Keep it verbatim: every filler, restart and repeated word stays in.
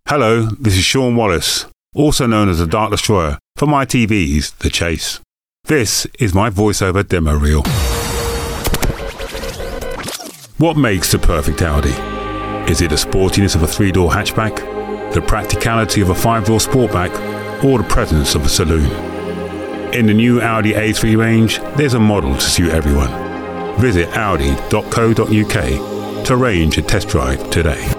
Hello, this is Sean Wallace, also known as the Dark Destroyer, from I T V's The Chase. This is my voiceover demo reel. What makes the perfect Audi? Is it the sportiness of a three-door hatchback, the practicality of a five-door sportback, or the presence of a saloon? In the new Audi A three range, there's a model to suit everyone. Visit audi dot co dot uk to arrange a test drive today.